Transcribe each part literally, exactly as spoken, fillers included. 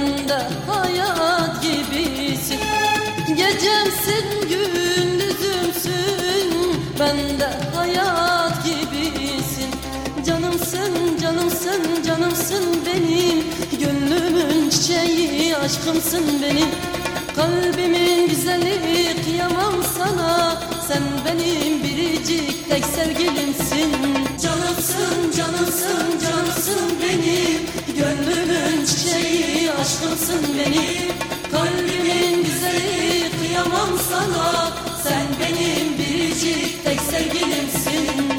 bende hayat gibisin. Gecemsin gündüzümsün, bende hayat gibisin. Canımsın, canımsın, canımsın benim, gönlümün çiçeği aşkımsın benim. Kalbimin güzeli kıyamam sana, sen benim biricik tek sevgilimsin. Canımsın, canımsın, canımsın benim, gönlümün çiçeği aşkımsın benim. Kalbimin güzeli kıyamam sana, sen benim biricik tek sevgilimsin.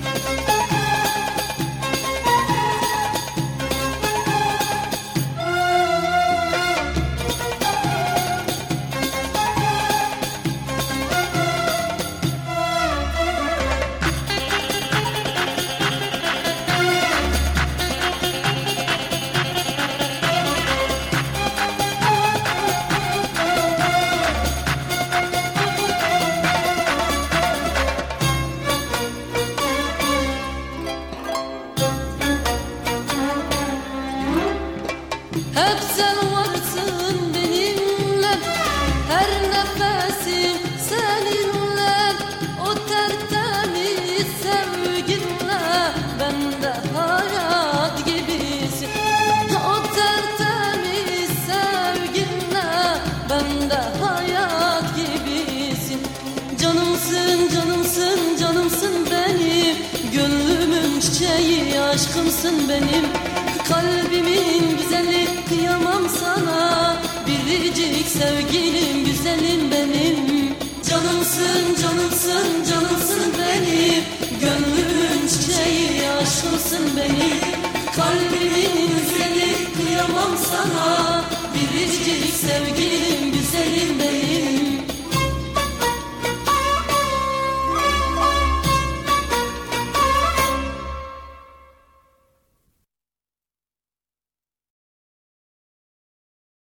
Hep sen varsın benimle, her nefesim seninle. O tertemiz sevginle bende hayat gibisin. O tertemiz sevginle bende hayat gibisin. Canımsın, canımsın, canımsın benim, gönlümün çiçeği aşkımsın benim. Kalbimin güzeli kıyamam sana, biricik sevgilim güzelim benim. Canımsın, canımsın, canımsın benim, gönlümün çiçeği aşkımsın benim. Kalbimin güzeli kıyamam sana, biricik sevgilim